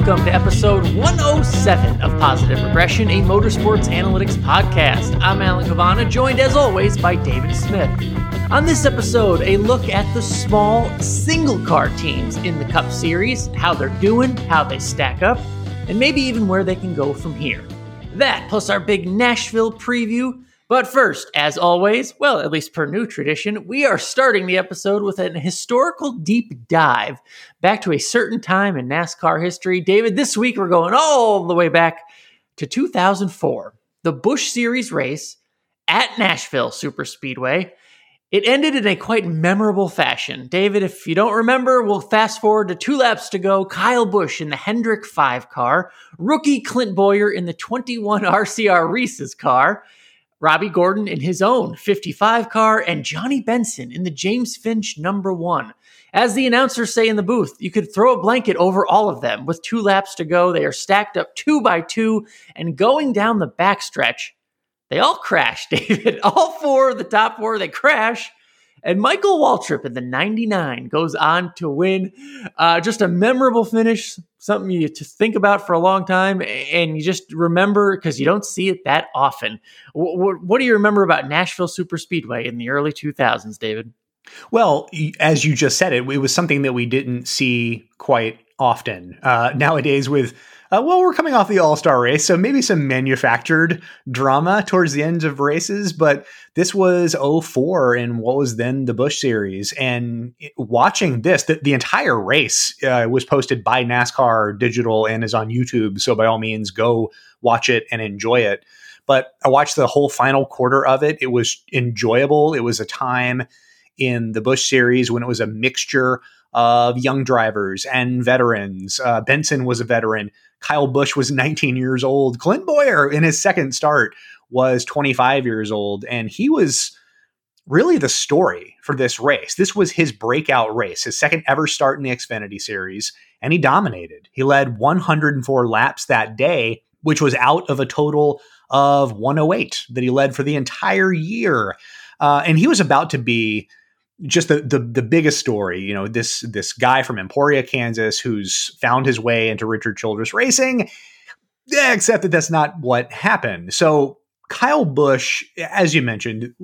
welcome to episode 107 of Positive Regression, a motorsports analytics podcast. I'm Alan Cavanna, joined as always by David Smith. On this episode, a look at the small single-car teams in the Cup Series, how they're doing, how they stack up, and maybe even where they can go from here. That, plus our big Nashville preview. But first, as always, well, at least per new tradition, we are starting the episode with an historical deep dive back to a certain time in NASCAR history. David, this week we're going all the way back to 2004, the Busch Series race at Nashville Superspeedway. It ended in a quite memorable fashion. David, if you don't remember, we'll fast forward to 2 laps to go. Kyle Busch in the Hendrick 5 car, rookie Clint Bowyer in the 21 RCR Reese's car, Robbie Gordon in his own 55 car, and Johnny Benson in the James Finch number 1. As the announcers say in the booth, you could throw a blanket over all of them. With 2 laps to go, they are stacked up 2 by 2, and going down the backstretch, they all crash, David. All 4 of the top 4, they crash. And Michael Waltrip in the 99 goes on to win. Just a memorable finish, something you to think about for a long time. And you just remember, because you don't see it that often. What do you remember about Nashville Superspeedway in the early 2000s, David? Well, as you just said it was something that we didn't see quite often. Nowadays with we're coming off the All-Star race, so maybe some manufactured drama towards the ends of races, but this was 2004 in what was then the Busch Series. And watching this, the entire race was posted by NASCAR Digital and is on YouTube, so by all means, go watch it and enjoy it. But I watched the whole final quarter of it. It was enjoyable. It was a time in the Busch Series when it was a mixture of young drivers and veterans. Benson was a veteran. Kyle Busch was 19 years old. Clint Bowyer, in his second start, was 25 years old. And he was really the story for this race. This was his breakout race, his second ever start in the Xfinity Series. And he dominated. He led 104 laps that day, which was out of a total of 108 that he led for the entire year. And he was about to be just the biggest story, you know, this guy from Emporia, Kansas, who's found his way into Richard Childress Racing, except that that's not what happened. So Kyle Busch, as you mentioned,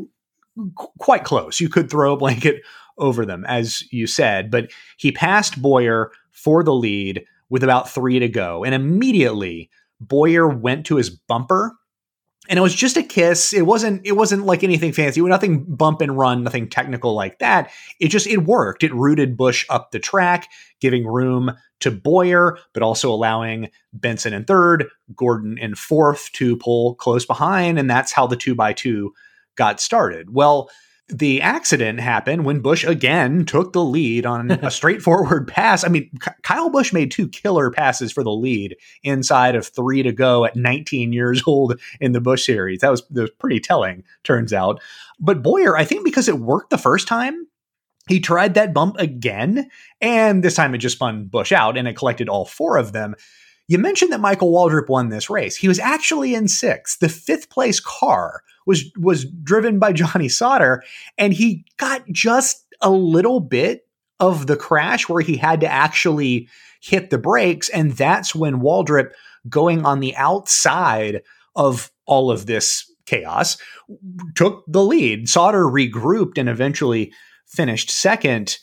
quite close. You could throw a blanket over them, as you said, but he passed Bowyer for the lead with about 3 to go. And immediately Bowyer went to his bumper. And it was just a kiss. It wasn't like anything fancy. Nothing bump and run, nothing technical like that. It worked. It rooted Busch up the track, giving room to Bowyer, but also allowing Benson in third, Gordon in fourth to pull close behind. And that's how the 2x2 got started. Well, the accident happened when Busch again took the lead on a straightforward pass. I mean, Kyle Busch made 2 killer passes for the lead inside of 3 to go at 19 years old in the Busch Series. That was pretty telling, turns out. But Bowyer, I think because it worked the first time, he tried that bump again, and this time it just spun Busch out, and it collected all 4 of them. You mentioned that Michael Waltrip won this race. He was actually in 6th. The 5th place car was driven by Johnny Sauter, and he got just a little bit of the crash where he had to actually hit the brakes, and that's when Waltrip, going on the outside of all of this chaos, took the lead. Sauter regrouped and eventually finished second,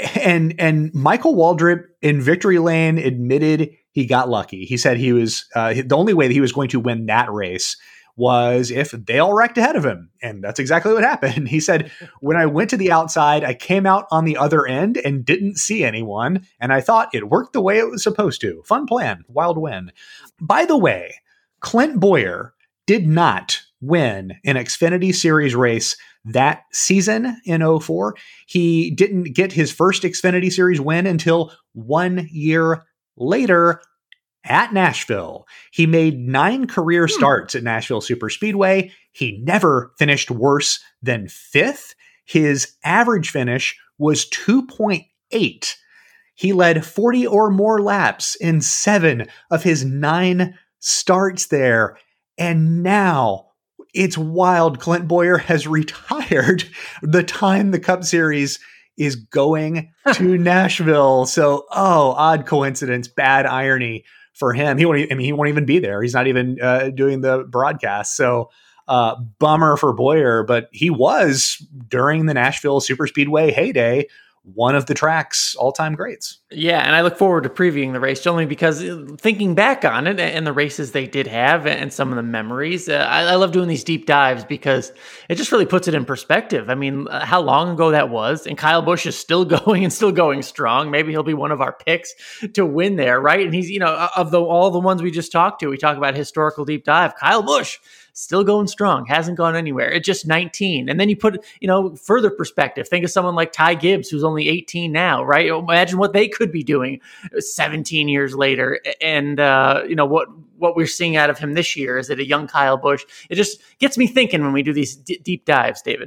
and Michael Waltrip in victory lane admitted he got lucky. He said he was the only way that he was going to win that race was if they all wrecked ahead of him. And that's exactly what happened. He said, when I went to the outside, I came out on the other end and didn't see anyone. And I thought it worked the way it was supposed to. Fun plan, wild win. By the way, Clint Bowyer did not win an Xfinity Series race that season in 2004. He didn't get his first Xfinity Series win until 1 year later at Nashville. He made 9 career starts at Nashville Superspeedway. He never finished worse than 5th. His average finish was 2.8. He led 40 or more laps in 7 of his 9 starts there. And now it's wild. Clint Bowyer has retired the time the Cup Series is going to Nashville. So, odd coincidence, bad irony for him. He won't even be there. He's not even doing the broadcast. So bummer for Bowyer, but he was, during the Nashville Superspeedway heyday, one of the track's all-time greats. Yeah, and I look forward to previewing the race only because thinking back on it and the races they did have and some of the memories, I love doing these deep dives because it just really puts it in perspective. I mean, how long ago that was, and Kyle Busch is still going and still going strong. Maybe he'll be one of our picks to win there, right? And he's, of all the ones we just talked to, we talk about historical deep dive. Kyle Busch, still going strong, hasn't gone anywhere. It's just 19. And then you put, further perspective. Think of someone like Ty Gibbs, who's only 18 now, right? Imagine what they could be doing 17 years later. And, what we're seeing out of him this year is that a young Kyle Busch. It just gets me thinking when we do these deep dives, David.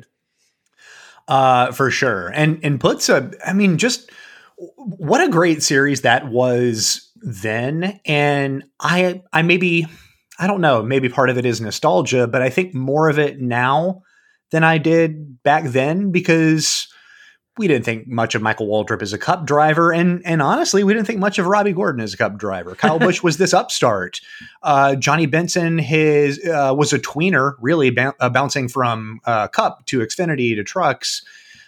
For sure. And puts just what a great series that was then. And I don't know, maybe part of it is nostalgia, but I think more of it now than I did back then, because we didn't think much of Michael Waltrip as a Cup driver. And honestly, we didn't think much of Robbie Gordon as a Cup driver. Kyle Busch was this upstart. Johnny Benson was a tweener, really bouncing from Cup to Xfinity to trucks.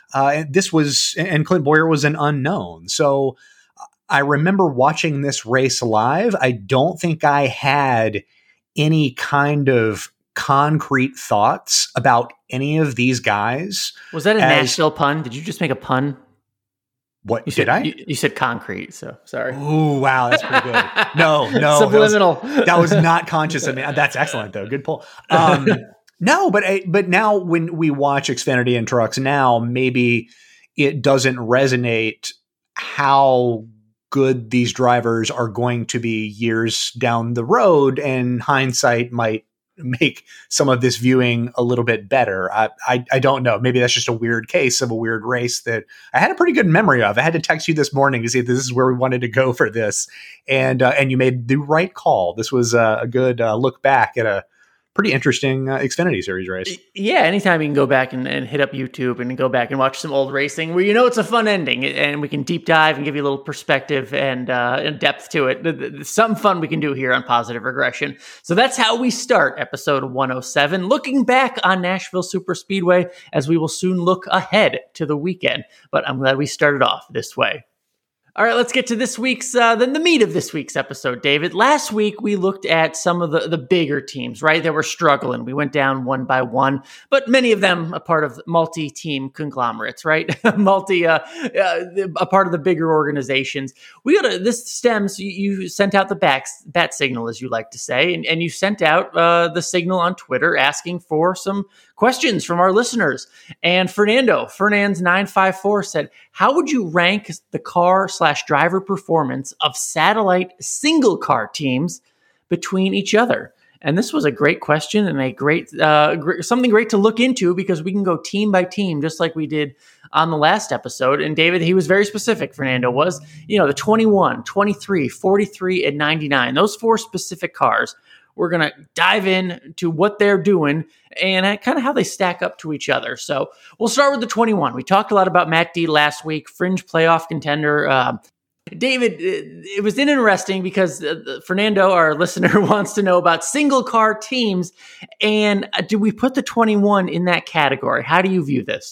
And Clint Bowyer was an unknown. So I remember watching this race live. I don't think I had any kind of concrete thoughts about any of these guys. Was that a Nashville pun? Did you just make a pun? What did I? You said concrete, so sorry. Oh, wow, that's pretty good. No, subliminal. That was not conscious of me. That's excellent, though. Good pull. No, but now when we watch Xfinity and trucks now, maybe it doesn't resonate how good these drivers are going to be years down the road, and hindsight might make some of this viewing a little bit better. I don't know. Maybe that's just a weird case of a weird race that I had a pretty good memory of. I had to text you this morning to see if this is where we wanted to go for this. And you made the right call. This was a good look back at a pretty interesting Xfinity Series race. Yeah, anytime you can go back and hit up YouTube and go back and watch some old racing where it's a fun ending and we can deep dive and give you a little perspective and depth to it. Something fun we can do here on Positive Regression. So that's how we start episode 107, looking back on Nashville Superspeedway, as we will soon look ahead to the weekend. But I'm glad we started off this way. All right, let's get to this week's, the meat of this week's episode, David. Last week, we looked at some of the bigger teams, right, that were struggling. We went down one by one, but many of them a part of multi-team conglomerates, right? A part of the bigger organizations. This stems, you sent out the bat signal, as you like to say, and you sent out the signal on Twitter asking for some questions from our listeners. And Fernand's 954 said, how would you rank the car/driver performance of satellite single car teams between each other? And this was a great question and a great something great to look into, because we can go team by team, just like we did on the last episode. And David, he was very specific. Fernando was, the 21, 23, 43, and 99, those four specific cars. We're going to dive in to what they're doing and kind of how they stack up to each other. So we'll start with the 21. We talked a lot about Matt D last week, fringe playoff contender. David, it was interesting because Fernando, our listener, wants to know about single car teams. And do we put the 21 in that category? How do you view this?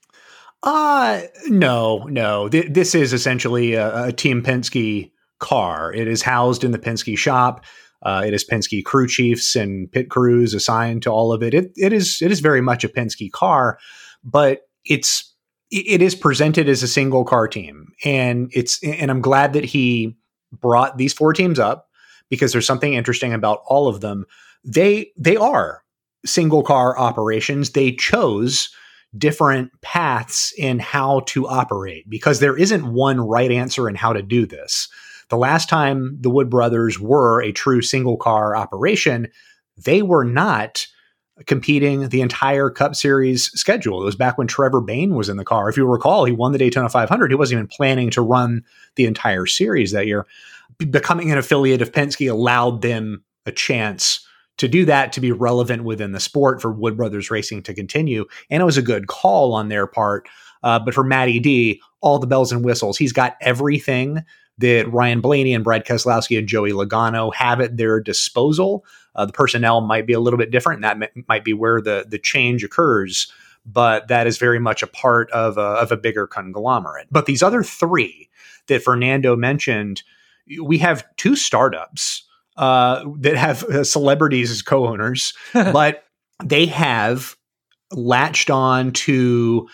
No. This is essentially a Team Penske car. It is housed in the Penske shop. It is Penske crew chiefs and pit crews assigned to all of it. It is very much a Penske car, but it is presented as a single car team, and I'm glad that he brought these four teams up, because there's something interesting about all of them. They are single car operations. They chose different paths in how to operate, because there isn't one right answer in how to do this. The last time the Wood brothers were a true single car operation, they were not competing the entire Cup Series schedule. It was back when Trevor Bayne was in the car. If you recall, he won the Daytona 500. He wasn't even planning to run the entire series that year. Becoming an affiliate of Penske allowed them a chance to do that, to be relevant within the sport, for Wood Brothers Racing to continue. And it was a good call on their part. But for Matty D, all the bells and whistles, he's got everything that Ryan Blaney and Brad Keselowski and Joey Logano have at their disposal. The personnel might be a little bit different, and that might be where the change occurs, but that is very much a part of a bigger conglomerate. But these other three that Fernando mentioned, we have two startups that have celebrities as co-owners, but they have latched on to,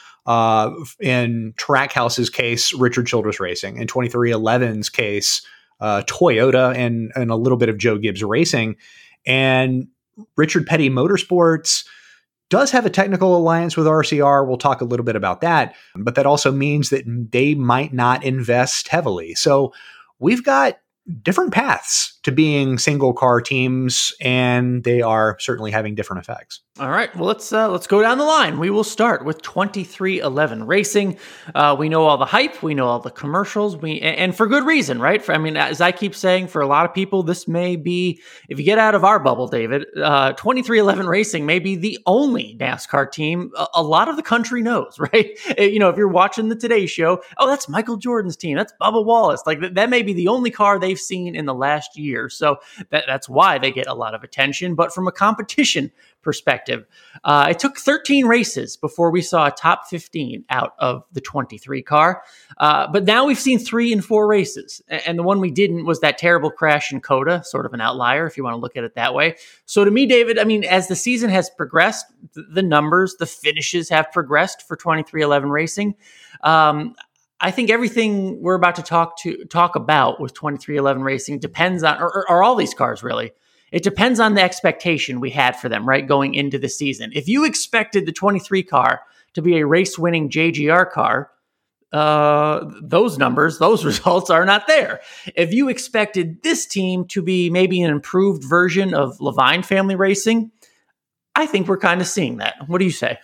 in Trackhouse's case, Richard Childress Racing. In 23XI's case, Toyota and a little bit of Joe Gibbs Racing. And Richard Petty Motorsports does have a technical alliance with RCR. We'll talk a little bit about that. But that also means that they might not invest heavily. So we've got different paths to being single car teams, and they are certainly having different effects. All right, well, let's go down the line. We will start with 23XI Racing. We know all the hype, we know all the commercials, and for good reason, right? As I keep saying, for a lot of people, this may be, if you get out of our bubble, David, 23XI Racing may be the only NASCAR team a lot of the country knows, right? If you're watching the Today Show, oh, that's Michael Jordan's team, that's Bubba Wallace. Like that may be the only car they've seen in the last year, so that's why they get a lot of attention. But from a competition perspective, it took 13 races before we saw a top 15 out of the 23 car. But now we've seen 3 and 4 races. And the one we didn't was that terrible crash in COTA, sort of an outlier, if you want to look at it that way. So to me, David, as the season has progressed, the numbers, the finishes have progressed for 23XI Racing. I think everything we're about to talk about with 23XI Racing depends on, or all these cars really, it depends on the expectation we had for them, right, going into the season. If you expected the 23 car to be a race-winning JGR car, those numbers, those results are not there. If you expected this team to be maybe an improved version of Levine Family Racing, I think we're kind of seeing that. What do you say?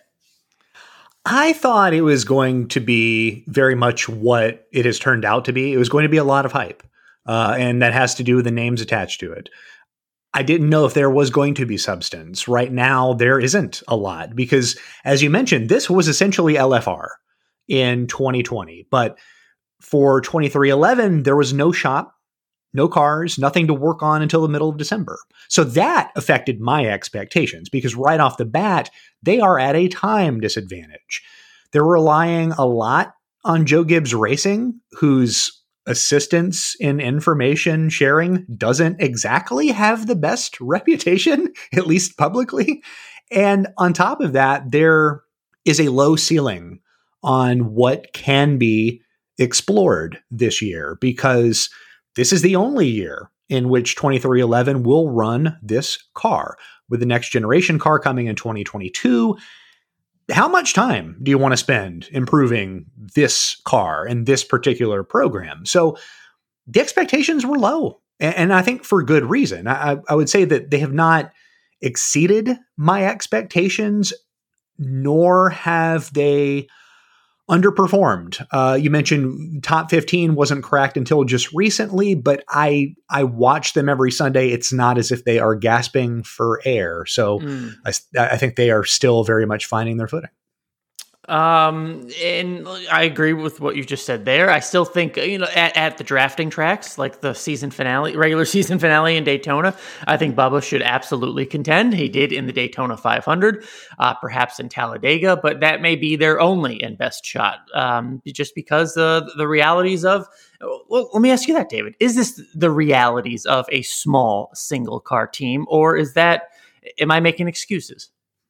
I thought it was going to be very much what it has turned out to be. It was going to be a lot of hype, and that has to do with the names attached to it. I didn't know if there was going to be substance. Right now, there isn't a lot because, as you mentioned, this was essentially LFR in 2020. But for 23XI, there was no shop, no cars, nothing to work on until the middle of December. So that affected my expectations because right off the bat, they are at a time disadvantage. They're relying a lot on Joe Gibbs Racing, whose assistance in information sharing doesn't exactly have the best reputation, at least publicly. And on top of that, there is a low ceiling on what can be explored this year because this is the only year in which 23XI will run this car. With the next generation car coming in 2022, how much time do you want to spend improving this car and this particular program? So the expectations were low, and I think for good reason. I would say that they have not exceeded my expectations, nor have they underperformed. You mentioned top 15 wasn't cracked until just recently, but I watch them every Sunday. It's not as if they are gasping for air. So I think they are still very much finding their footing. And I agree with what you just said there. I still think, at the drafting tracks, like the regular season finale in Daytona, I think Bubba should absolutely contend. He did in the Daytona 500, perhaps in Talladega, but that may be their only and best shot. Just because the realities of, well, let me ask you that, David. Is this the realities of a small single car team, or am I making excuses?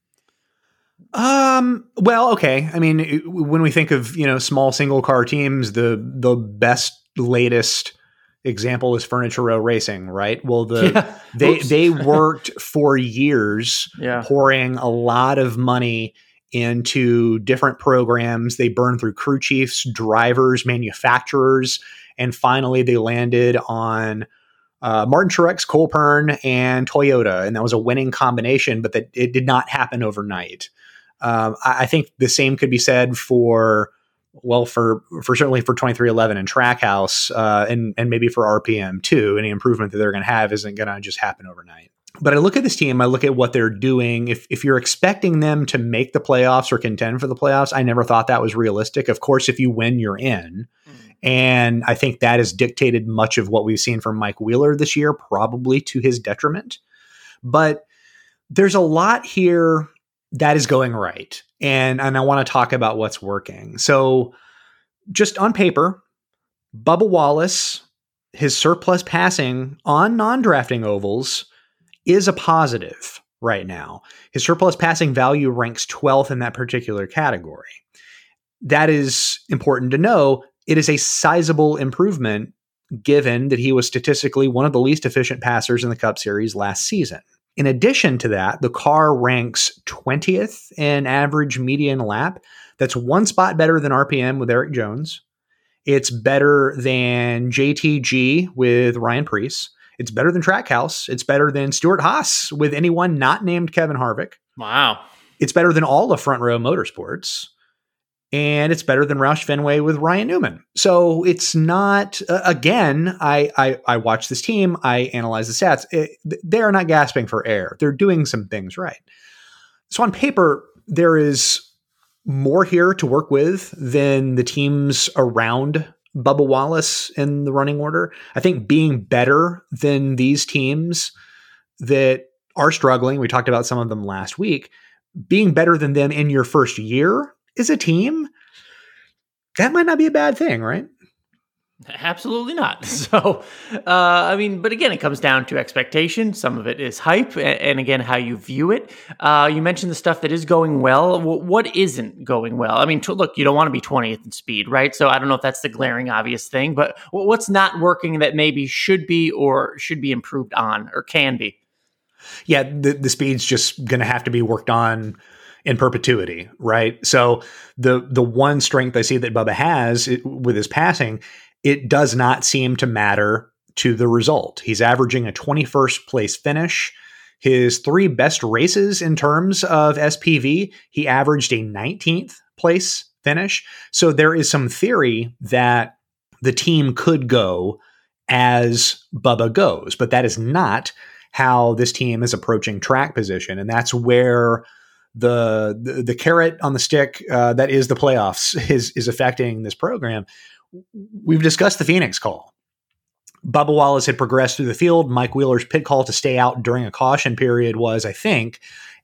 Well, okay. When we think of, small single car teams, the best latest example is Furniture Row Racing, right? Well, they worked for years pouring a lot of money into different programs. They burned through crew chiefs, drivers, manufacturers, and finally they landed on Martin Truex, Cole Pearn, and Toyota. And that was a winning combination, but that it did not happen overnight. I think the same could be said for certainly for 23XI and Trackhouse, and maybe for RPM too. Any improvement that they're going to have isn't going to just happen overnight. But I look at this team, I look at what they're doing. If you're expecting them to make the playoffs or contend for the playoffs, I never thought that was realistic. Of course, if you win, you're in. And I think that has dictated much of what we've seen from Mike Wheeler this year, probably to his detriment. But there's a lot here that is going right. And I want to talk about what's working. So just on paper, Bubba Wallace, his surplus passing on non-drafting ovals is a positive right now. His surplus passing value ranks 12th in that particular category. That is important to know. It is a sizable improvement given that he was statistically one of the least efficient passers in the Cup Series last season. In addition to that, the car ranks 20th in average median lap. That's one spot better than RPM with Erik Jones. It's better than JTG with Ryan Preece. It's better than Trackhouse. It's better than Stuart Haas with anyone not named Kevin Harvick. Wow. It's better than all of Front Row Motorsports. And it's better than Roush Fenway with Ryan Newman. So it's not, again, I watch this team, I analyze the stats. They are not gasping for air. They're doing some things right. So on paper, there is more here to work with than the teams around Bubba Wallace in the running order. I think being better than these teams that are struggling, we talked about some of them last week, being better than them in your first year is a team, that might not be a bad thing, right? Absolutely not. So, but again, it comes down to expectation. Some of it is hype, and again, how you view it. You mentioned the stuff that is going well. What isn't going well? I mean, look, you don't want to be 20th in speed, right? So I don't know if that's the glaring obvious thing, but what's not working that maybe should be or should be improved on or can be? Yeah, the speed's just going to have to be worked on in perpetuity, right? So the one strength I see that Bubba has with his passing, it does not seem to matter to the result. He's averaging a 21st place finish. His 3 best races in terms of SPV, he averaged a 19th place finish. So there is some theory that the team could go as Bubba goes, but that is not how this team is approaching track position. And that's where the carrot on the stick that is the playoffs is affecting this program. We've discussed the Phoenix call. Bubba Wallace had progressed through the field. Mike Wheeler's pit call to stay out during a caution period was, I think,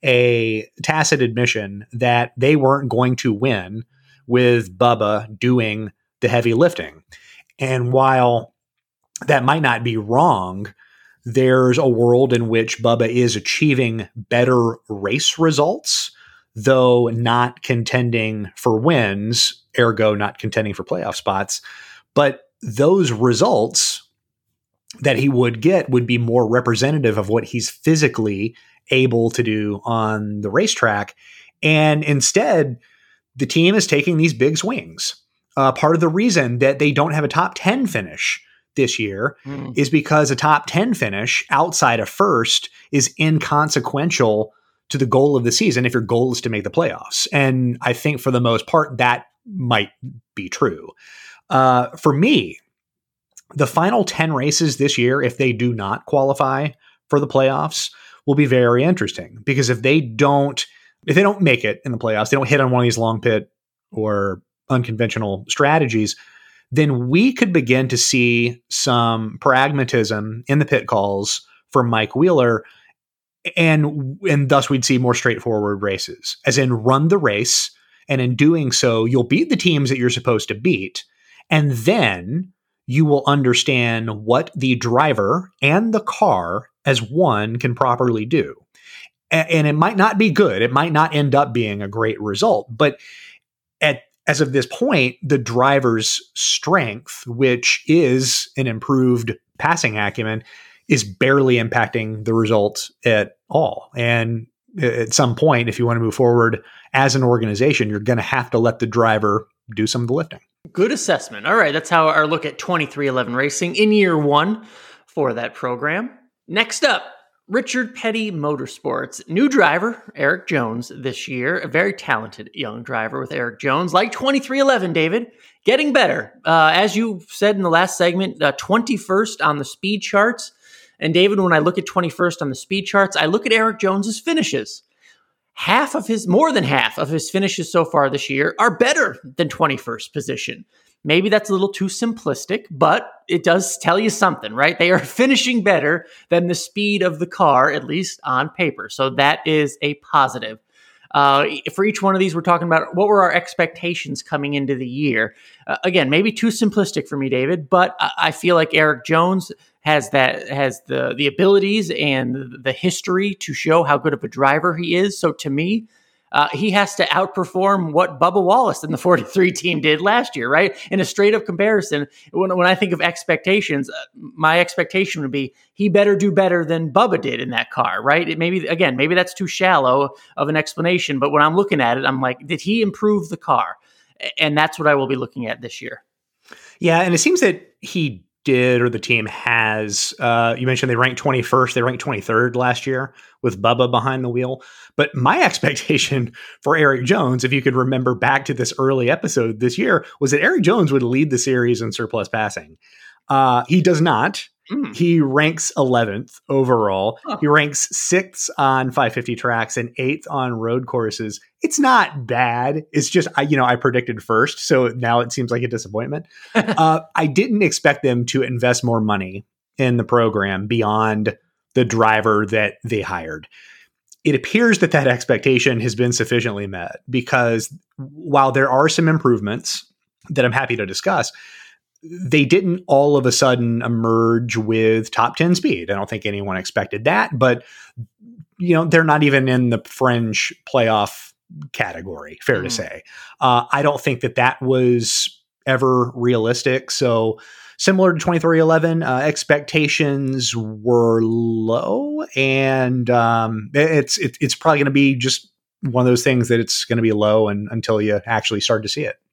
a tacit admission that they weren't going to win with Bubba doing the heavy lifting. And while that might not be wrong, there's a world in which Bubba is achieving better race results, though not contending for wins, ergo not contending for playoff spots. But those results that he would get would be more representative of what he's physically able to do on the racetrack. And instead, the team is taking these big swings. Part of the reason that they don't have a top 10 finish this year is because a top 10 finish outside of first is inconsequential to the goal of the season if your goal is to make the playoffs. And I think for the most part, that might be true. For me, the final 10 races this year, if they do not qualify for the playoffs, will be very interesting, because if they don't make it in the playoffs, they don't hit on one of these long pit or unconventional strategies, then we could begin to see some pragmatism in the pit calls for Mike Wheeler, and thus we'd see more straightforward races, as in run the race, and in doing so, you'll beat the teams that you're supposed to beat, and then you will understand what the driver and the car as one can properly do. And it might not be good. It might not end up being a great result, but as of this point, the driver's strength, which is an improved passing acumen, is barely impacting the result at all. And at some point, if you want to move forward as an organization, you're going to have to let the driver do some of the lifting. Good assessment. All right, that's how our look at 23XI Racing in year 1 for that program. Next up, Richard Petty Motorsports. New driver, Erik Jones, this year. A very talented young driver with Erik Jones. Like 23XI, David. Getting better. As you said in the last segment, 21st on the speed charts. And David, when I look at 21st on the speed charts, I look at Erik Jones's finishes. more than half of his finishes so far this year are better than 21st position. Maybe that's a little too simplistic, but it does tell you something, right? They are finishing better than the speed of the car, at least on paper. So that is a positive. For each one of these, we're talking about what were our expectations coming into the year. Again, maybe too simplistic for me, David, but I feel like Erik Jones has the abilities and the history to show how good of a driver he is. So to me, he has to outperform what Bubba Wallace and the 43 team did last year, right? In a straight up comparison, when I think of expectations, my expectation would be he better do better than Bubba did in that car, right? Maybe that's too shallow of an explanation, but when I'm looking at it, I'm like, did he improve the car? And that's what I will be looking at this year. Yeah, and it seems that he did, or the team has. You mentioned they ranked 21st. They ranked 23rd last year with Bubba behind the wheel. But my expectation for Erik Jones, if you could remember back to this early episode this year, was that Erik Jones would lead the series in surplus passing. He does not. He ranks 11th overall. He ranks 6th on 550 tracks and 8th on road courses. It's not bad. It's just, I predicted first, so now it seems like a disappointment. I didn't expect them to invest more money in the program beyond the driver that they hired. It appears that expectation has been sufficiently met, because while there are some improvements that I'm happy to discuss, they didn't all of a sudden emerge with top 10 speed. I don't think anyone expected that, but they're not even in the fringe playoff category, fair to say. I don't think that was ever realistic. So similar to 2311, expectations were low, and it's probably going to be just one of those things that it's going to be low until you actually start to see it.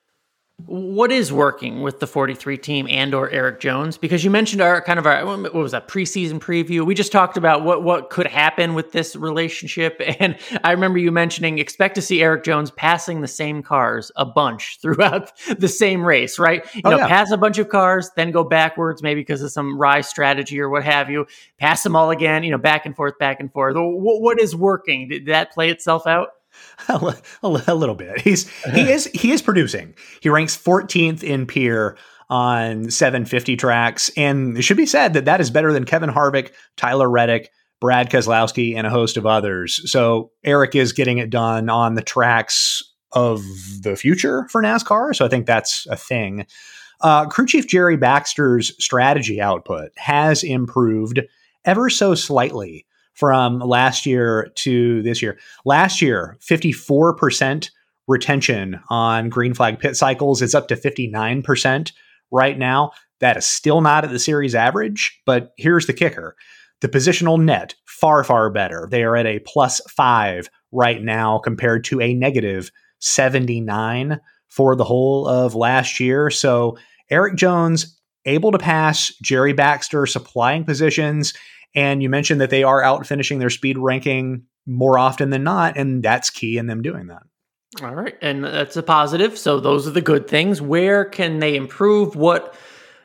What is working with the 43 team and or Erik Jones? Because you mentioned our what was that, preseason preview? We just talked about what could happen with this relationship. And I remember you mentioning expect to see Erik Jones passing the same cars a bunch throughout the same race, right? Pass a bunch of cars, then go backwards, maybe because of some wry strategy or what have you. Pass them all again, back and forth, back and forth. What is working? Did that play itself out? A little bit. He is producing. He ranks 14th in Peer on 750 tracks, and it should be said that is better than Kevin Harvick, Tyler Reddick, Brad Keselowski, and a host of others. So Erik is getting it done on the tracks of the future for NASCAR. So I think that's a thing. Crew Chief Jerry Baxter's strategy output has improved ever so slightly from last year to this year. Last year, 54% retention on green flag pit cycles. It's up to 59% right now. That is still not at the series average, but here's the kicker. The positional net, far, far better. They are at a +5 right now compared to a -79 for the whole of last year. So Erik Jones able to pass Jerry Baxter, supplying positions. And you mentioned that they are out finishing their speed ranking more often than not, and that's key in them doing that. All right, and that's a positive. So those are the good things. Where can they improve? What's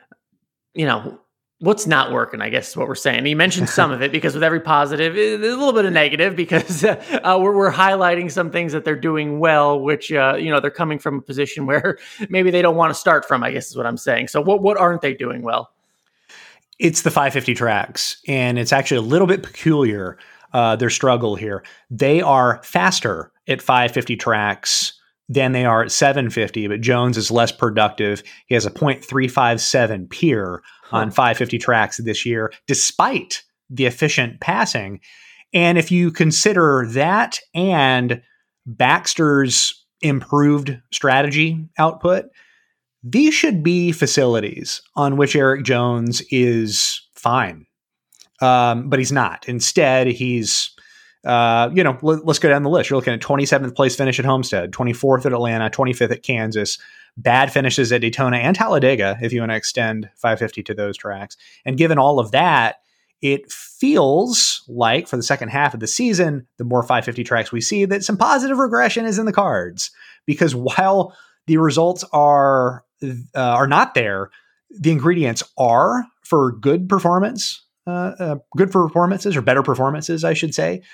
not working, I guess is what we're saying. You mentioned some of it, because with every positive, there's a little bit of negative, because we're highlighting some things that they're doing well, which, they're coming from a position where maybe they don't want to start from, I guess is what I'm saying. So what aren't they doing well? It's the 550 tracks, and it's actually a little bit peculiar, their struggle here. They are faster at 550 tracks than they are at 750, but Jones is less productive. He has a .357 Peer on 550 tracks this year, despite the efficient passing. And if you consider that and Baxter's improved strategy output, these should be facilities on which Erik Jones is fine. But he's not. Instead, he's, let's go down the list. You're looking at 27th place finish at Homestead, 24th at Atlanta, 25th at Kansas, bad finishes at Daytona and Talladega, if you want to extend 550 to those tracks. And given all of that, it feels like for the second half of the season, the more 550 tracks we see, that some positive regression is in the cards. Because while the results are not there, the ingredients are for good performances or better performances, I should say.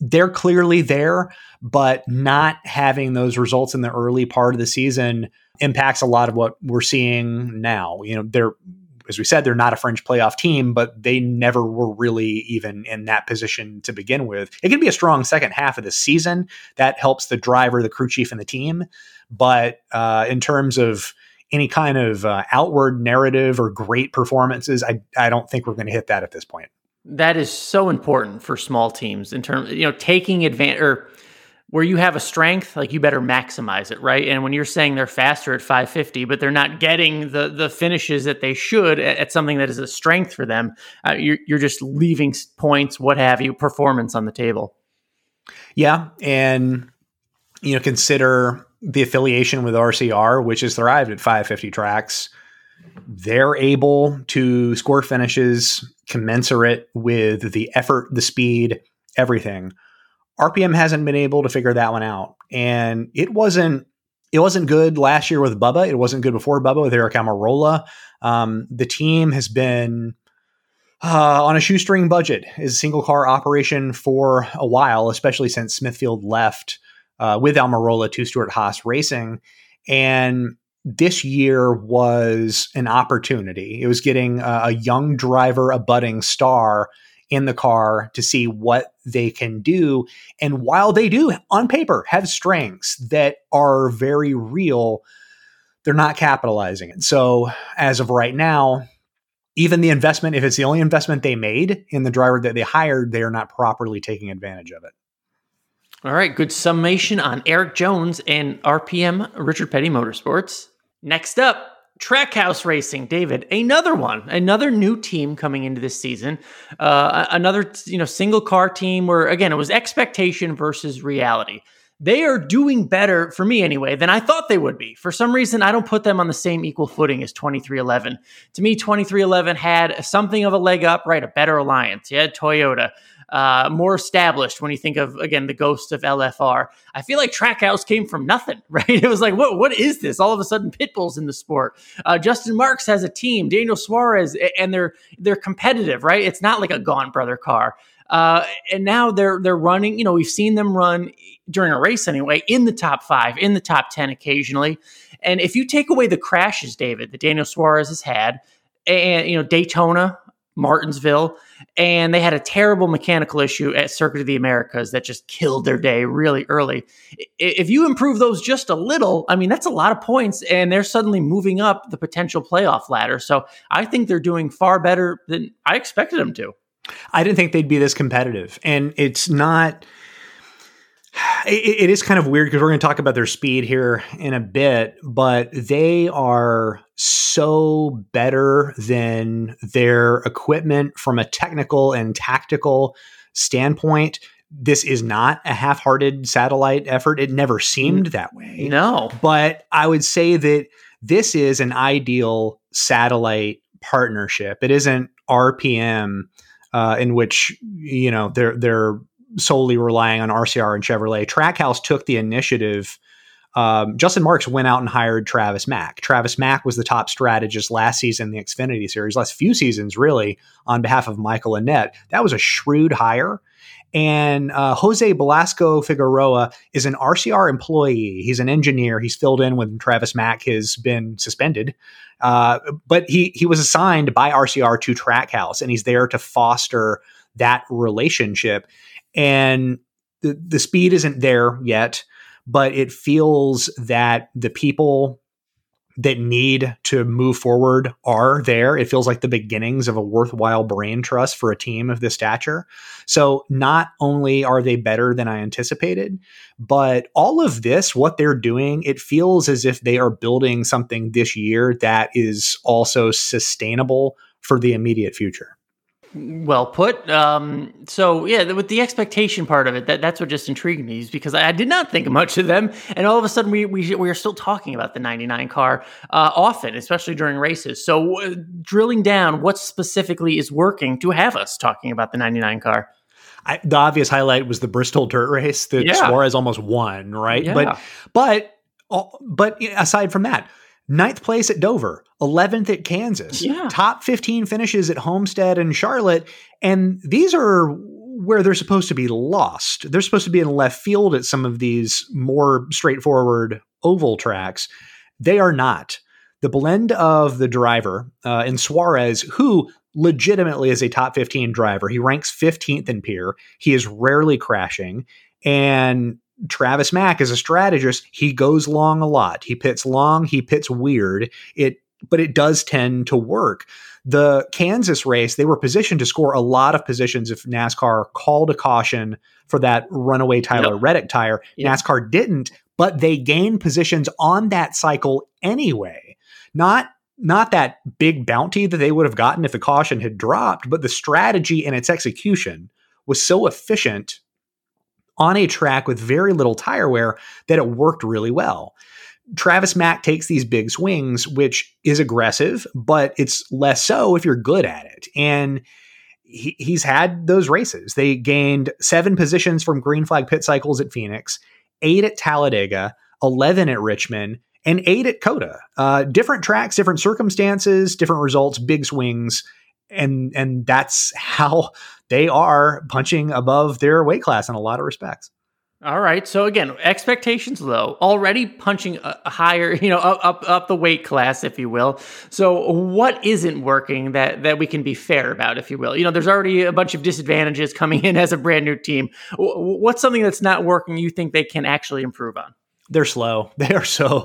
they're clearly there, but not having those results in the early part of the season impacts a lot of what we're seeing now. They're, as we said, they're not a fringe playoff team, but they never were really even in that position to begin with. It can be a strong second half of the season that helps the driver, the crew chief, and the team. But in terms of any kind of outward narrative or great performances, I don't think we're going to hit that at this point. That is so important for small teams in terms, taking advantage, or where you have a strength, like you better maximize it, right? And when you're saying they're faster at 550, but they're not getting the finishes that they should at something that is a strength for them, you're just leaving points, what have you, performance on the table. Yeah, and consider the affiliation with RCR, which has thrived at 550 tracks. They're able to score finishes commensurate with the effort, the speed, everything. RPM hasn't been able to figure that one out. And it wasn't good last year with Bubba. It wasn't good before Bubba with Aric Almirola. The team has been on a shoestring budget as a single car operation for a while, especially since Smithfield left with Almirola to Stewart-Haas Racing. And this year was an opportunity. It was getting a young driver, a budding star in the car to see what they can do. And while they do, on paper, have strengths that are very real, they're not capitalizing it. So as of right now, even the investment, if it's the only investment they made in the driver that they hired, they are not properly taking advantage of it. All right, good summation on Erik Jones and RPM, Richard Petty Motorsports. Next up, Trackhouse Racing, David. Another new team coming into this season. Another single car team where, again, it was expectation versus reality. They are doing better, for me anyway, than I thought they would be. For some reason, I don't put them on the same equal footing as 2311. To me, 2311 had something of a leg up, right? A better alliance. You had Toyota. More established when you think of, again, the ghost of LFR. I feel like Trackhouse came from nothing, right? It was like, what is this? All of a sudden, Pitbull's in the sport. Justin Marks has a team, Daniel Suarez, and they're competitive, right? It's not like a Gaunt Brother car. And now they're running, we've seen them run during a race anyway, in the top 5, in the top 10 occasionally. And if you take away the crashes, David, that Daniel Suarez has had, and, Daytona, Martinsville, and they had a terrible mechanical issue at Circuit of the Americas that just killed their day really early. If you improve those just a little, that's a lot of points, and they're suddenly moving up the potential playoff ladder. So I think they're doing far better than I expected them to. I didn't think they'd be this competitive, and it's not. It is kind of weird because we're going to talk about their speed here in a bit, but they are so better than their equipment from a technical and tactical standpoint. This is not a half-hearted satellite effort. It never seemed that way. No. But I would say that this is an ideal satellite partnership. It isn't RPM in which, they're solely relying on RCR and Chevrolet. Trackhouse took the initiative. Justin Marks went out and hired Travis Mack. Travis Mack was the top strategist last season in the Xfinity Series, last few seasons really, on behalf of Michael Annett. That was a shrewd hire. And Jose Velasco Figueroa is an RCR employee. He's an engineer. He's filled in when Travis Mack has been suspended. But he was assigned by RCR to Trackhouse, and he's there to foster that relationship. And the speed isn't there yet, but it feels that the people that need to move forward are there. It feels like the beginnings of a worthwhile brain trust for a team of this stature. So not only are they better than I anticipated, but all of this, what they're doing, it feels as if they are building something this year that is also sustainable for the immediate future. Well put. So yeah, with the expectation part of it, that's what just intrigued me, is because I did not think much of them, and all of a sudden we are still talking about the 99 car often, especially during races. So drilling down, what specifically is working to have us talking about the 99 car? The obvious highlight was the Bristol dirt race that Suarez almost won, right? Yeah. But aside from that, 9th place at Dover, 11th at Kansas, top 15 finishes at Homestead and Charlotte. And these are where they're supposed to be lost. They're supposed to be in left field at some of these more straightforward oval tracks. They are not. The blend of the driver and Suarez, who legitimately is a top 15 driver. He ranks 15th in Pier. He is rarely crashing. And Travis Mack is a strategist. He goes long a lot. He pits long. He pits weird. But it does tend to work. The Kansas race, they were positioned to score a lot of positions if NASCAR called a caution for that runaway Tyler Reddick tire. NASCAR didn't, but they gained positions on that cycle anyway. Not that big bounty that they would have gotten if the caution had dropped, but the strategy and its execution was so efficient on a track with very little tire wear that it worked really well. Travis Mack takes these big swings, which is aggressive, but it's less so if you're good at it. And he's had those races. They gained 7 positions from green flag pit cycles at Phoenix, 8 at Talladega, 11 at Richmond, and 8 at COTA. Different tracks, different circumstances, different results, big swings. And that's how they are punching above their weight class in a lot of respects. All right. So again, expectations low, already punching a higher, up the weight class, if you will. So what isn't working that we can be fair about, if you will? There's already a bunch of disadvantages coming in as a brand new team. What's something that's not working you think they can actually improve on? They're slow. They are so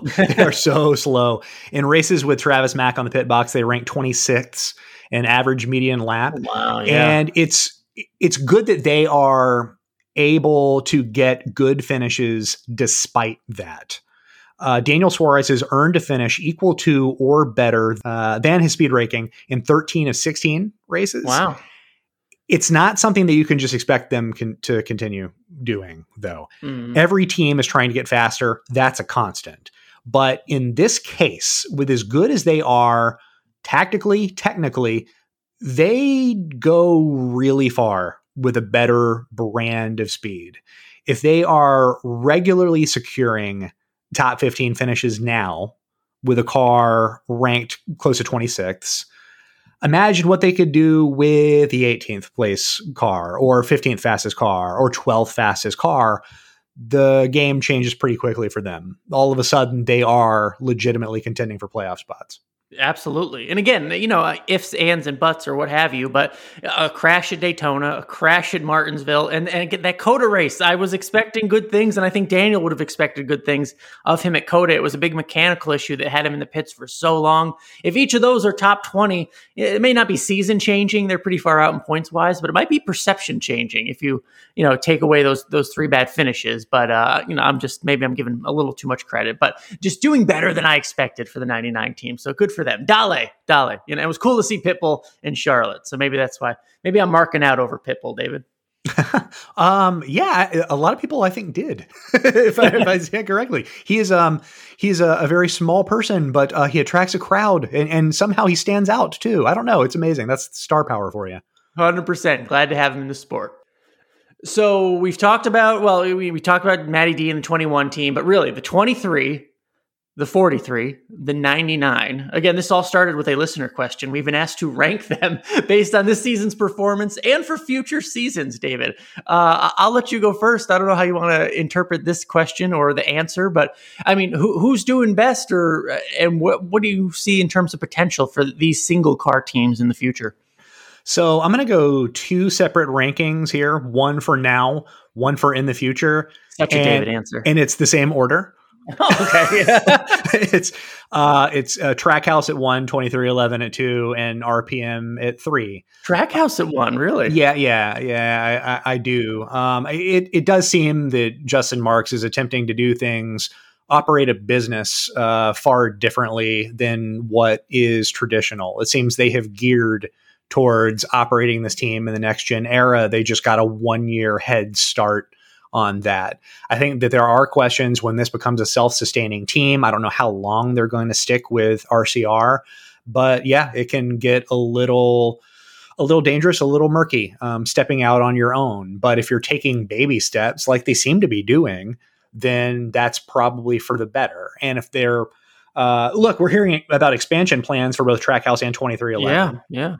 slow. In races with Travis Mack on the pit box, they rank 26th in average median lap. Wow. Yeah. And it's good that they are able to get good finishes despite that. Daniel Suarez has earned a finish equal to or better than his speed ranking in 13 of 16 races. Wow. It's not something that you can just expect them to continue doing, though. Every team is trying to get faster. That's a constant. But in this case, with as good as they are tactically, technically, they go really far with a better brand of speed. If they are regularly securing top 15 finishes now with a car ranked close to 26th, imagine what they could do with the 18th place car or 15th fastest car or 12th fastest car. The game changes pretty quickly for them. All of a sudden, they are legitimately contending for playoff spots. Absolutely. And again, ifs, ands, and buts or what have you, but a crash at Daytona, a crash at Martinsville, and that COTA race, I was expecting good things, and I think Daniel would have expected good things of him at COTA. It was a big mechanical issue that had him in the pits for so long. If each of those are top 20, it may not be season changing. They're pretty far out in points wise, but it might be perception changing if you take away those 3 bad finishes. But, I'm giving a little too much credit, but just doing better than I expected for the 99 team. So good for them. Dale. It was cool to see Pitbull in Charlotte. So maybe that's why. Maybe I'm marking out over Pitbull, David. Yeah, a lot of people I think did, if I say it correctly. He's a very small person, but he attracts a crowd, and somehow he stands out too. I don't know. It's amazing. That's star power for you. 100%. Glad to have him in the sport. So we've talked about, we talked about Matty D and the 21 team, but really the 23, the 43, the 99. Again, this all started with a listener question. We've been asked to rank them based on this season's performance and for future seasons, David. I'll let you go first. I don't know how you want to interpret this question or the answer, but I mean, who's doing best and what do you see in terms of potential for these single car teams in the future? So I'm going to go 2 separate rankings here. One for now, one for in the future. Such a David answer. And it's the same order. Oh, okay. it's Trackhouse at 1, 2311 at 2, and RPM at 3. Trackhouse at 1, really? Yeah. I do. It does seem that Justin Marks is attempting to do things, operate a business far differently than what is traditional. It seems they have geared towards operating this team in the next gen era. They just got a 1-year head start on that. I think that there are questions when this becomes a self-sustaining team. I don't know how long they're going to stick with RCR, but yeah, it can get a little dangerous, a little murky, stepping out on your own. But if you're taking baby steps like they seem to be doing, then that's probably for the better. And if they're, we're hearing about expansion plans for both Trackhouse and 2311. Yeah.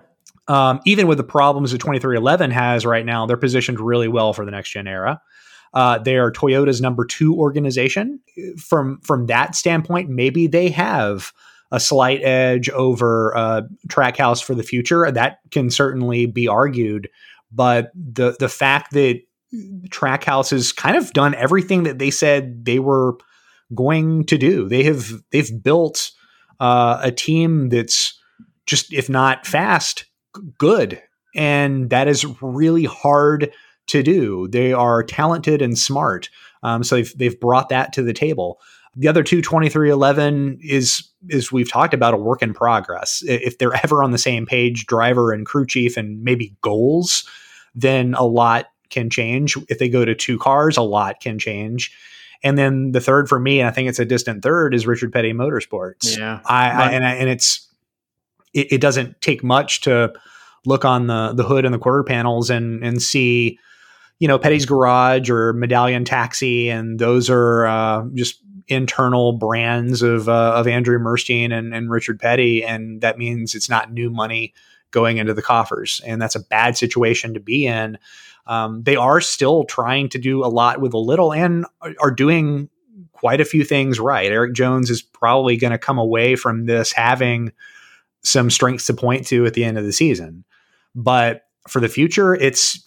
even with the problems that 23XI has right now, they're positioned really well for the next gen era. They are Toyota's number 2 organization. From that standpoint, maybe they have a slight edge over Trackhouse for the future. That can certainly be argued. But the fact that Trackhouse has kind of done everything that they said they were going to do, they've built a team that's just, if not fast, good. And that is really hard to do. They are talented and smart. So they've brought that to the table. The other two, 23XI is we've talked about, a work in progress. If they're ever on the same page, driver and crew chief, and maybe goals, then a lot can change. If they go to 2 cars, a lot can change. And then the third for me, and I think it's a distant third, is Richard Petty Motorsports. Yeah. It doesn't take much to look on the hood and the quarter panels and see, Petty's Garage or Medallion Taxi, and those are just internal brands of Andrew Murstein and Richard Petty, and that means it's not new money going into the coffers, and that's a bad situation to be in. They are still trying to do a lot with a little, and are doing quite a few things right. Eric Jones is probably going to come away from this having some strengths to point to at the end of the season, but for the future, it's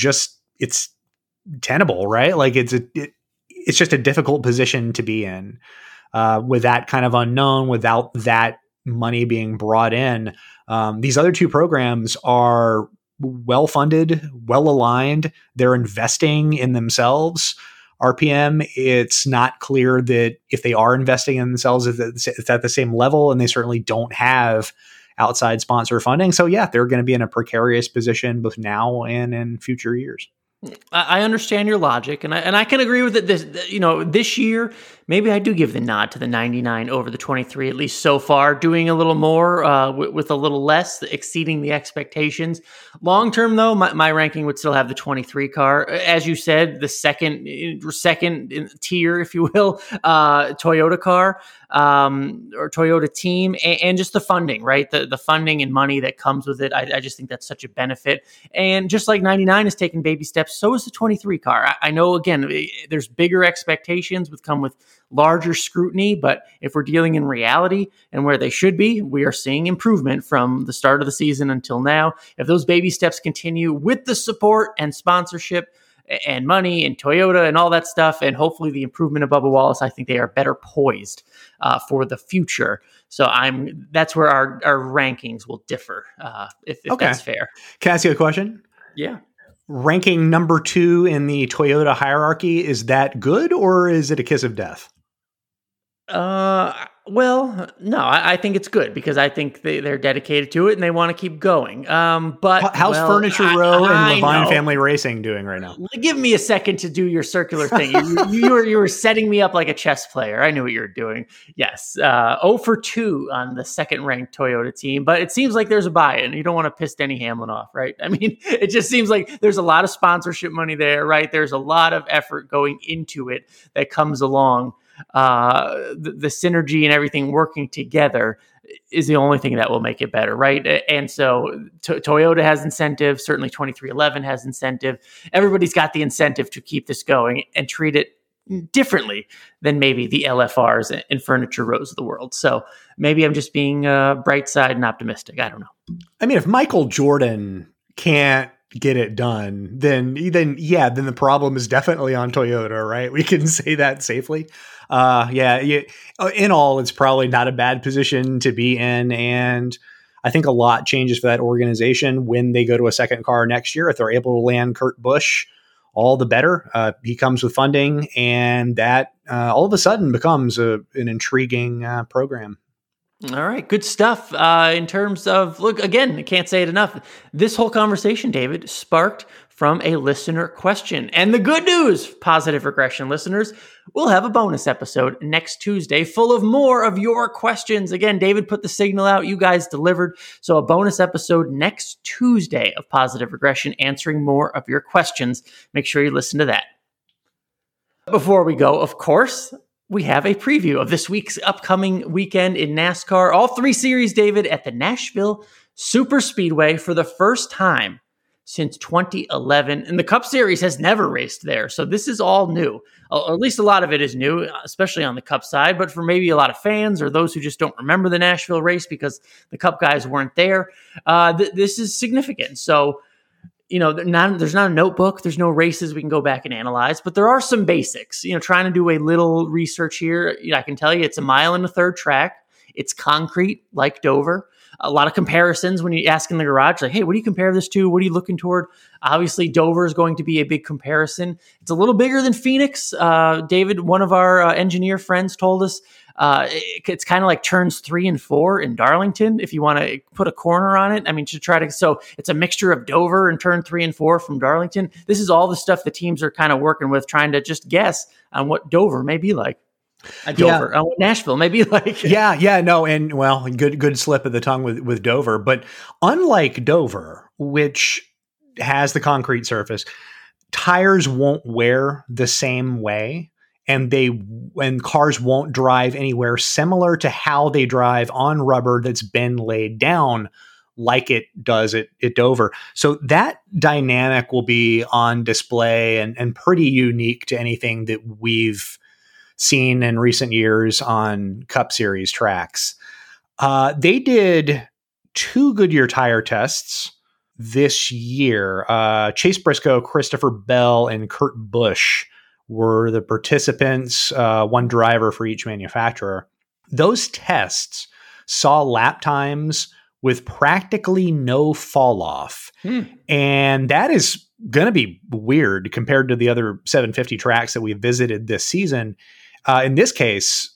tenable, right? Like it's just a difficult position to be in with that kind of unknown, without that money being brought in. These other 2 programs are well-funded, well-aligned. They're investing in themselves. RPM, it's not clear that if they are investing in themselves, it's at the same level, and they certainly don't have outside sponsor funding. So yeah, they're going to be in a precarious position both now and in future years. I understand your logic, and I can agree with it. This year, maybe I do give the nod to the 99 over the 23, at least so far, doing a little more with a little less, exceeding the expectations. Long term, though, my ranking would still have the 23 car. As you said, the second tier, if you will, Toyota car or Toyota team, and just the funding, right? The funding and money that comes with it. I just think that's such a benefit. And just like 99 is taking baby steps, so is the 23 car. I know, again, there's bigger expectations come with larger scrutiny, but if we're dealing in reality and where they should be, we are seeing improvement from the start of the season until now. If those baby steps continue with the support and sponsorship and money and Toyota and all that stuff, and hopefully the improvement of Bubba Wallace, I think they are better poised for the future. So that's where our rankings will differ, if that's fair. Can I ask you a question? Yeah. Ranking number 2 in the Toyota hierarchy, is that good, or is it a kiss of death? Well, no, I think it's good, because I think they're dedicated to it and they want to keep going. But how's Furniture Row and Levine Family Racing doing right now? Give me a second to do your circular thing. You were setting me up like a chess player. I knew what you were doing. Yes. 0 for 2 on the second ranked Toyota team, but it seems like there's a buy-in. You don't want to piss Denny Hamlin off, right? I mean, it just seems like there's a lot of sponsorship money there, right? There's a lot of effort going into it that comes along. The synergy and everything working together is the only thing that will make it better, right? And so Toyota has incentive. Certainly 23XI has incentive. Everybody's got the incentive to keep this going and treat it differently than maybe the LFRs and Furniture Rows of the world. So maybe I'm just being bright side and optimistic. I don't know. I mean, if Michael Jordan can't get it done, then the problem is definitely on Toyota, right? We can say that safely. In all, it's probably not a bad position to be in, and I think a lot changes for that organization when they go to a second car next year. If they're able to land Kurt Busch, all the better. He comes with funding, and that all of a sudden becomes an intriguing program. All right, good stuff. In terms of, look, again, I can't say it enough. This whole conversation, David, sparked from a listener question. And the good news, Positive Regression listeners, we'll have a bonus episode next Tuesday full of more of your questions. Again, David put the signal out. You guys delivered. So a bonus episode next Tuesday of Positive Regression answering more of your questions. Make sure you listen to that. Before we go, of course, we have a preview of this week's upcoming weekend in NASCAR. All 3 series, David, at the Nashville super speedway for the first time since 2011. And the Cup Series has never raced there. So this is all new. Or at least a lot of it is new, especially on the Cup side. But for maybe a lot of fans or those who just don't remember the Nashville race because the Cup guys weren't there, this is significant. So, there's not a notebook. There's no races we can go back and analyze, but there are some basics. Trying to do a little research here, I can tell you it's a 1 1/3 track. It's concrete like Dover. A lot of comparisons when you ask in the garage, like, hey, what do you compare this to? What are you looking toward? Obviously, Dover is going to be a big comparison. It's a little bigger than Phoenix. David, one of our engineer friends, told us it's kind of like turns 3 and 4 in Darlington, if you want to put a corner on it. I mean, so it's a mixture of Dover and turn 3 and 4 from Darlington. This is all the stuff the teams are kind of working with, trying to just guess on what Dover may be like. Dover, what Nashville may be like. No, and well, good slip of the tongue with Dover, but unlike Dover, which has the concrete surface, tires won't wear the same way, and cars won't drive anywhere similar to how they drive on rubber that's been laid down like it does at Dover. So that dynamic will be on display and pretty unique to anything that we've seen in recent years on Cup Series tracks. They did 2 Goodyear tire tests this year. Chase Briscoe, Christopher Bell, and Kurt Busch were the participants, one driver for each manufacturer. Those tests saw lap times with practically no fall off. And that is going to be weird compared to the other 750 tracks that we visited this season. In this case,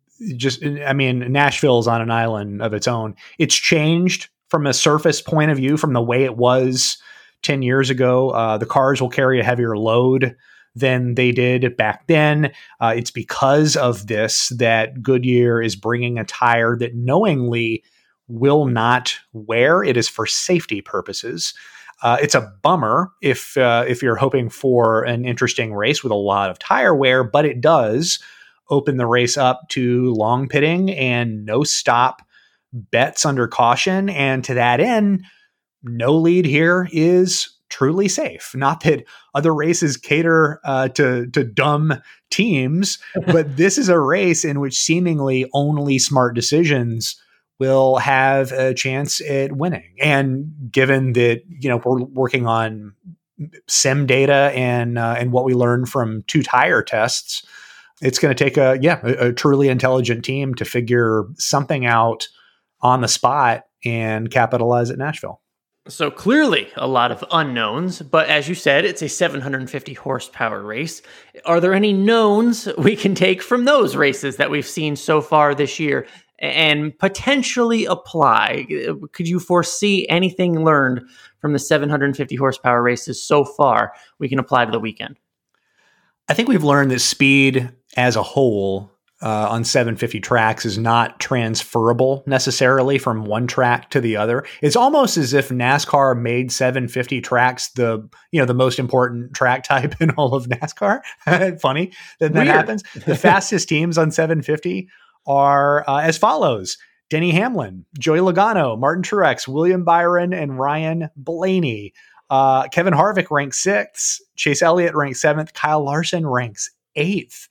Nashville's on an island of its own. It's changed from a surface point of view from the way it was 10 years ago. The cars will carry a heavier load than they did back then. It's because of this that Goodyear is bringing a tire that knowingly will not wear. It is for safety purposes. It's a bummer if you're hoping for an interesting race with a lot of tire wear, but it does open the race up to long pitting and no stop bets under caution. And to that end, no lead here is truly safe. Not that other races cater to dumb teams, but this is a race in which seemingly only smart decisions will have a chance at winning. And given that, we're working on sim data and what we learned from 2 tire tests, it's going to take a truly intelligent team to figure something out on the spot and capitalize at Nashville. So clearly a lot of unknowns, but as you said, it's a 750 horsepower race. Are there any knowns we can take from those races that we've seen so far this year and potentially apply? Could you foresee anything learned from the 750 horsepower races so far we can apply to the weekend? I think we've learned that speed as a whole on 750 tracks is not transferable necessarily from one track to the other. It's almost as if NASCAR made 750 tracks the most important track type in all of NASCAR. Funny that happens. The fastest teams on 750 are as follows: Denny Hamlin, Joey Logano, Martin Truex, William Byron, and Ryan Blaney. Kevin Harvick ranks 6th. Chase Elliott ranks 7th. Kyle Larson ranks 8th.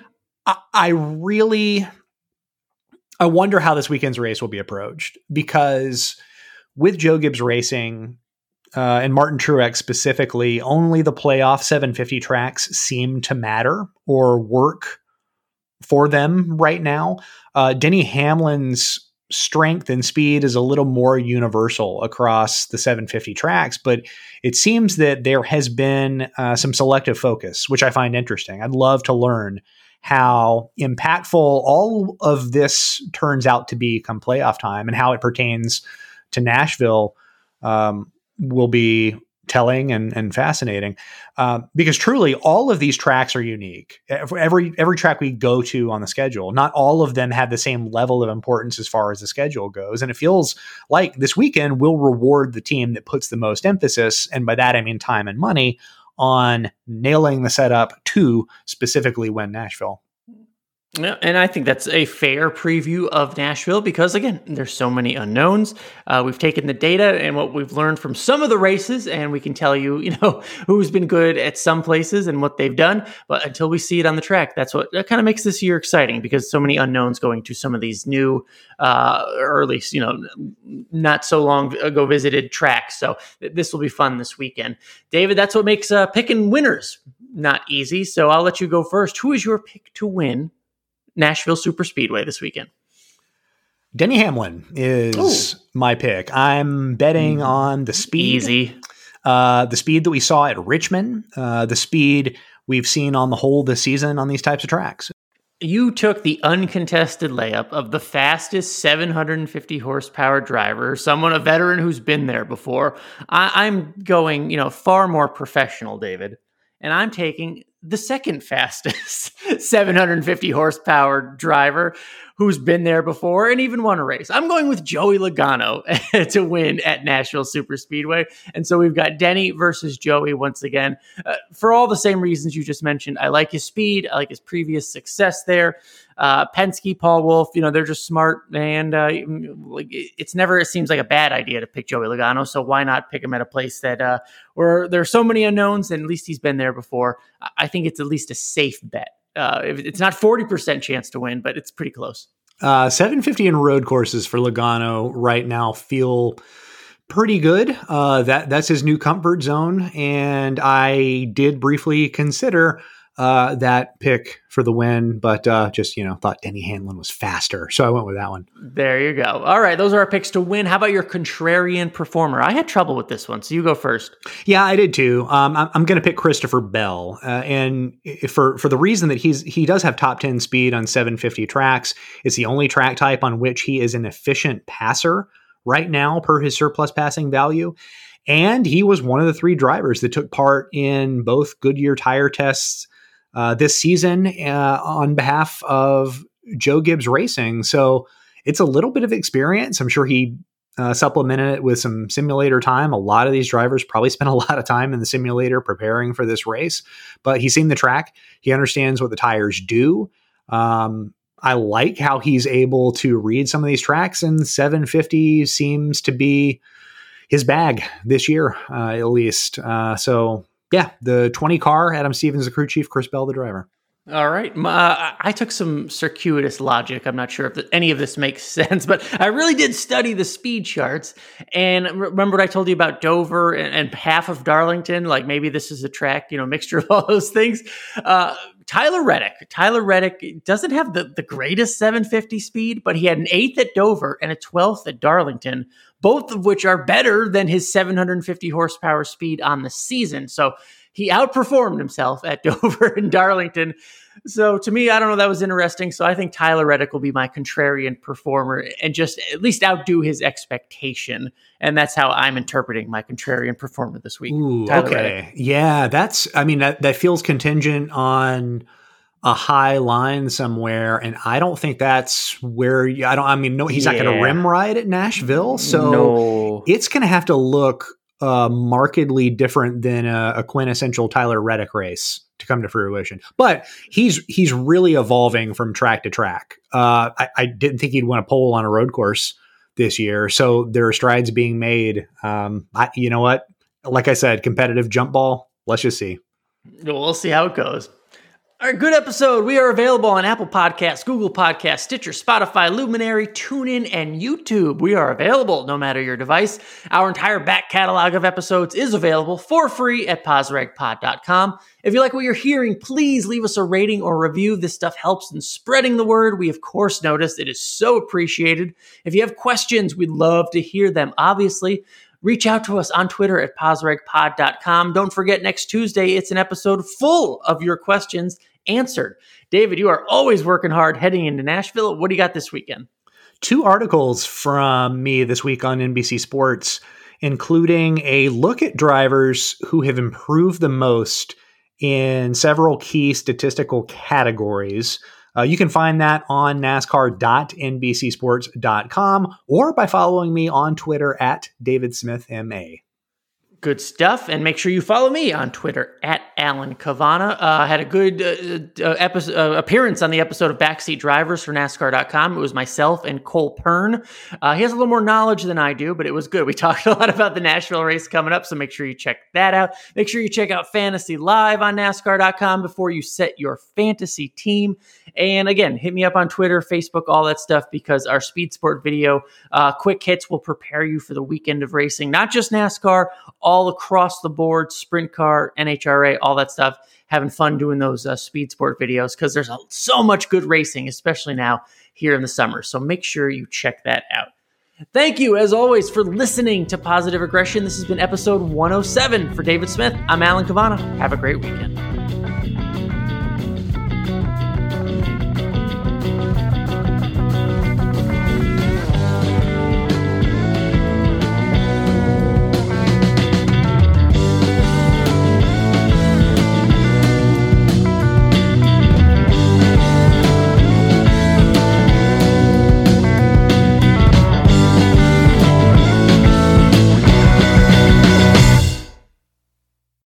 I wonder how this weekend's race will be approached, because with Joe Gibbs Racing and Martin Truex specifically, only the playoff 750 tracks seem to matter or work for them right now. Denny Hamlin's strength and speed is a little more universal across the 750 tracks, but it seems that there has been some selective focus, which I find interesting. I'd love to learn how impactful all of this turns out to be come playoff time, and how it pertains to Nashville will be telling and fascinating, because truly all of these tracks are unique. Every track we go to on the schedule, not all of them have the same level of importance as far as the schedule goes. And it feels like this weekend will reward the team that puts the most emphasis, and by that I mean time and money, on nailing the setup to specifically win Nashville. Yeah, and I think that's a fair preview of Nashville because, again, there's so many unknowns. We've taken the data and what we've learned from some of the races, and we can tell you, who's been good at some places and what they've done. But until we see it on the track, that kind of makes this year exciting because so many unknowns going to some of these new, or at least, not so long ago visited tracks. So this will be fun this weekend. David, that's what makes picking winners not easy. So I'll let you go first. Who is your pick to win Nashville Superspeedway this weekend? Denny Hamlin is my pick. I'm betting on the speed. Easy. The speed that we saw at Richmond, the speed we've seen on the whole this season on these types of tracks. You took the uncontested layup of the fastest 750 horsepower driver, a veteran who's been there before. I'm going, far more professional, David. And I'm taking the second fastest 750 horsepower driver who's been there before and even won a race. I'm going with Joey Logano to win at Nashville Superspeedway. And so we've got Denny versus Joey once again. For all the same reasons you just mentioned, I like his speed. I like his previous success there. Penske, Paul Wolf, they're just smart. And it seems like a bad idea to pick Joey Logano. So why not pick him at a place that where there are so many unknowns and at least he's been there before. I think it's at least a safe bet. It's not 40% chance to win, but it's pretty close. 750 in road courses for Logano right now feel pretty good. That's his new comfort zone. And I did briefly consider that pick for the win, but just thought Denny Hamlin was faster. So I went with that one. There you go. All right. Those are our picks to win. How about your contrarian performer? I had trouble with this one, so you go first. Yeah, I did too. I'm going to pick Christopher Bell. And for the reason that he does have top 10 speed on 750 tracks. It's the only track type on which he is an efficient passer right now per his surplus passing value. And he was one of the 3 drivers that took part in both Goodyear tire tests this season on behalf of Joe Gibbs Racing. So it's a little bit of experience. I'm sure he supplemented it with some simulator time. A lot of these drivers probably spent a lot of time in the simulator preparing for this race, but he's seen the track. He understands what the tires do. I like how he's able to read some of these tracks, and 750 seems to be his bag this year, at least. So yeah, the 20 car, Adam Stevens, the crew chief, Chris Bell, the driver. All right. I took some circuitous logic. I'm not sure if any of this makes sense, but I really did study the speed charts. And remember what I told you about Dover and half of Darlington? Like maybe this is a track, mixture of all those things. Tyler Reddick doesn't have the greatest 750 speed, but he had an 8th at Dover and a 12th at Darlington, both of which are better than his 750 horsepower speed on the season. So he outperformed himself at Dover and Darlington. So to me, I don't know, that was interesting. So I think Tyler Reddick will be my contrarian performer and just at least outdo his expectation. And that's how I'm interpreting my contrarian performer this week. Ooh, Tyler okay. Reddick. Yeah, that feels contingent on a high line somewhere. And I don't think that's where he's not going to rim ride at Nashville. So It's going to have to look markedly different than a quintessential Tyler Reddick race to come to fruition. But he's really evolving from track to track. I didn't think he'd win a pole on a road course this year. So there are strides being made. You know what? Like I said, competitive jump ball. Let's just see. We'll see how it goes. All right, good episode. We are available on Apple Podcasts, Google Podcasts, Stitcher, Spotify, Luminary, TuneIn, and YouTube. We are available no matter your device. Our entire back catalog of episodes is available for free at PosRegPod.com. If you like what you're hearing, please leave us a rating or review. This stuff helps in spreading the word. We, of course, noticed it is so appreciated. If you have questions, we'd love to hear them, obviously. Reach out to us on Twitter at PosRegPod.com. Don't forget, next Tuesday, it's an episode full of your questions answered. David, you are always working hard heading into Nashville. What do you got this weekend? 2 articles from me this week on NBC Sports, including a look at drivers who have improved the most in several key statistical categories. You can find that on NASCAR.NBCSports.com or by following me on Twitter at DavidSmithMA. Good stuff. And make sure you follow me on Twitter at Alan Cavanna. Had a good appearance on the episode of Backseat Drivers for NASCAR.com. It was myself and Cole Pern. He has a little more knowledge than I do, but it was good. We talked a lot about the Nashville race coming up, so make sure you check that out. Make sure you check out Fantasy Live on NASCAR.com before you set your fantasy team. And again, hit me up on Twitter, Facebook, all that stuff, because our Speed Sport video quick hits will prepare you for the weekend of racing, not just NASCAR, all across the board, sprint car, NHRA, all that stuff. Having fun doing those Speed Sport videos because there's so much good racing, especially now here in the summer. So make sure you check that out. Thank you, as always, for listening to Positive Regression. This has been episode 107. For David Smith, I'm Alan Cavanna. Have a great weekend.